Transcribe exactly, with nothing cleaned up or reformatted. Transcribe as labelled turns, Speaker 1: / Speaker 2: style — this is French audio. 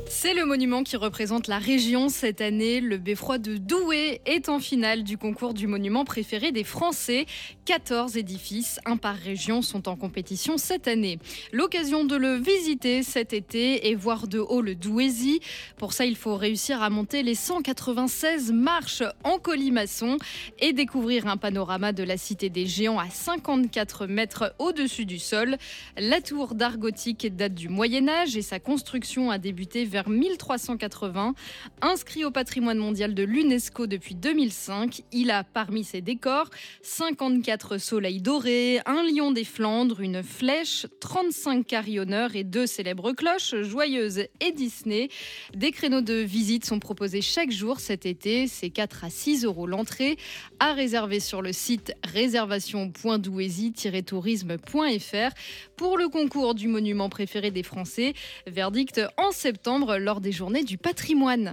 Speaker 1: C'est le monument qui représente la région cette année. Le beffroi de Douai est en finale du concours du monument préféré des Français. quatorze édifices, un par région, sont en compétition cette année. L'occasion de le visiter cet été et voir de haut le Douaisis. Pour ça, il faut réussir à monter les cent quatre-vingt-seize marches en colimaçon et découvrir un panorama de la cité des Géants à cinquante-quatre mètres au-dessus du sol. La tour d'art gothique date du Moyen-Âge et sa construction a débuté vers mille trois cent quatre-vingts. Inscrit au patrimoine mondial de l'UNESCO depuis deux mille cinq, il a parmi ses décors cinquante-quatre soleils dorés, un lion des Flandres, une flèche, trente-cinq carillonneurs et deux célèbres cloches, Joyeuse et Disney. Des créneaux de visite sont proposés chaque jour cet été. C'est quatre à six euros l'entrée. À réserver sur le site réservation point douaisis tiret tourisme point f r pour le concours du monument préféré des Français. Verdict en septembre lors des Journées du patrimoine.